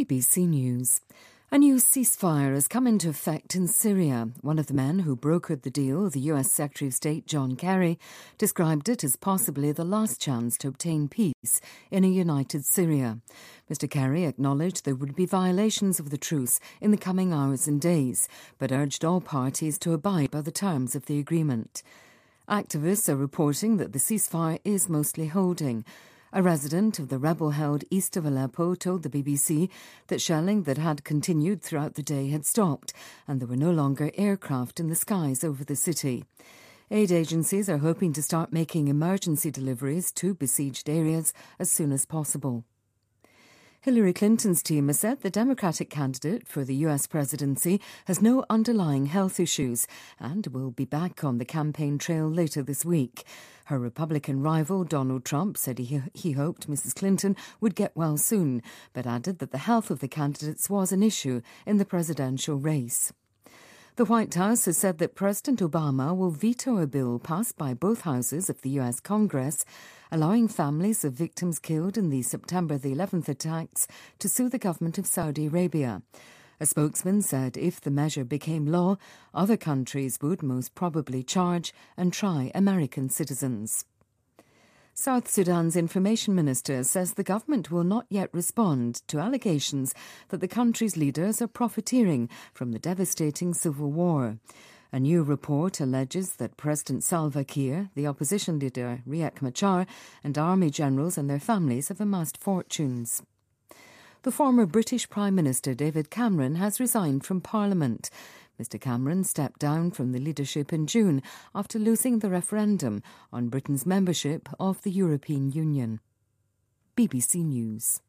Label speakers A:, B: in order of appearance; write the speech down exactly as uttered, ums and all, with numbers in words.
A: B B C News. A new ceasefire has come into effect in Syria. One of the men who brokered the deal, the U S Secretary of State John Kerry, described it as possibly the last chance to obtain peace in a united Syria. Mister Kerry acknowledged there would be violations of the truce in the coming hours and days, but urged all parties to abide by the terms of the agreement. Activists are reporting that the ceasefire is mostly holding. A resident of the rebel-held east of Aleppo told the B B C that shelling that had continued throughout the day had stopped and there were no longer aircraft in the skies over the city. Aid agencies are hoping to start making emergency deliveries to besieged areas as soon as possible. Hillary Clinton's team has said the Democratic candidate for the U S presidency has no underlying health issues and will be back on the campaign trail later this week. Her Republican rival, Donald Trump, said he, he hoped Missus Clinton would get well soon, but added that the health of the candidates was an issue in the presidential race. The White House has said that President Obama will veto a bill passed by both houses of the U S Congress, allowing families of victims killed in the September the eleventh attacks to sue the government of Saudi Arabia. A spokesman said if the measure became law, other countries would most probably charge and try American citizens. South Sudan's information minister says the government will not yet respond to allegations that the country's leaders are profiteering from the devastating civil war. A new report alleges that President Salva Kiir, the opposition leader Riek Machar, and army generals and their families have amassed fortunes. The former British Prime Minister David Cameron has resigned from Parliament. Mister Cameron stepped down from the leadership in June after losing the referendum on Britain's membership of the European Union. B B C News.